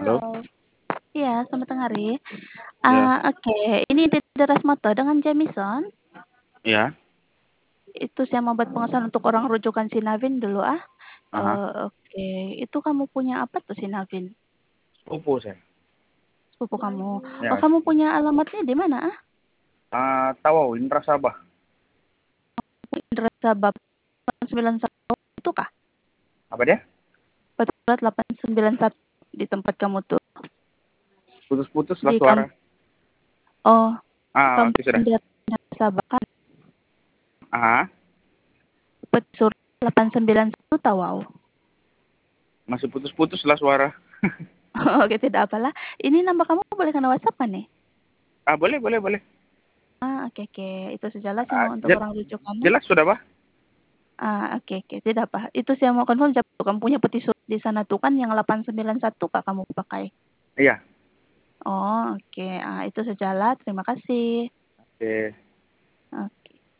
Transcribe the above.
Halo, Halo. Iya, selamat tengah hari. ya, Oke, ini di teras moto dengan Jamison. ya, Itu saya mau buat pengesahan untuk orang rujukan si Navin dulu aha, Oke, itu kamu punya apa tuh si Navin? sepupu saya. Sepupu kamu. Oh, Ya, kamu sepupu. punya alamatnya di mana Tawau, Indra Sabah. Indra Sabab 891 itu kah? Apa dia? Betul 891 di tempat kamu tuh. Putus-putus lah Di suara. Oh, Oke, kampus sudah. Indra Sabab kan Aha, Sur 891 Tawau. masih putus-putus lah suara. Oke, tidak apalah. Ini nambah kamu boleh kena WhatsApp kan nih? Boleh, boleh, boleh. Oke. Itu sejalan sih mau untuk orang rujukannya. Jelas sudah, Pak? Oke. Tidak apa. Itu saya mau confirm kamu punya peti surat di sana tuh kan yang 891 Kak kamu pakai. Iya. Oh, oke. Itu sejalan. Terima kasih. Oke.